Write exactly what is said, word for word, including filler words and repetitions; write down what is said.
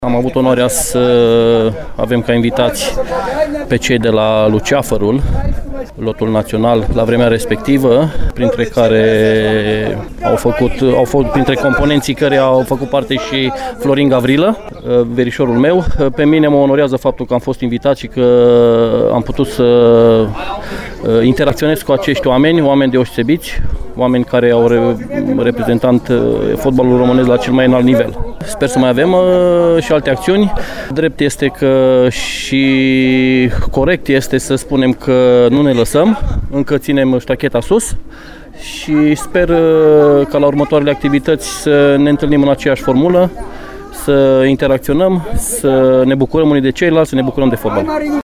Am avut onoarea să avem ca invitați pe cei de la Luceafărul, lotul național la vremea respectivă, printre care au făcut, au fost printre componenții care au făcut parte și Florin Gavrilă, verișorul meu. Pe mine mă onorează faptul că am fost invitat și că am putut să interacționez cu acești oameni, oameni deosebiți, oameni care au reprezentat fotbalul românesc la cel mai înalt nivel. Sper să mai avem și alte acțiuni. Drept este că și corect este să spunem că nu ne lăsăm, încă ținem ștacheta sus și sper ca la următoarele activități să ne întâlnim în aceeași formulă, să interacționăm, să ne bucurăm unii de ceilalți, să ne bucurăm de fotbal.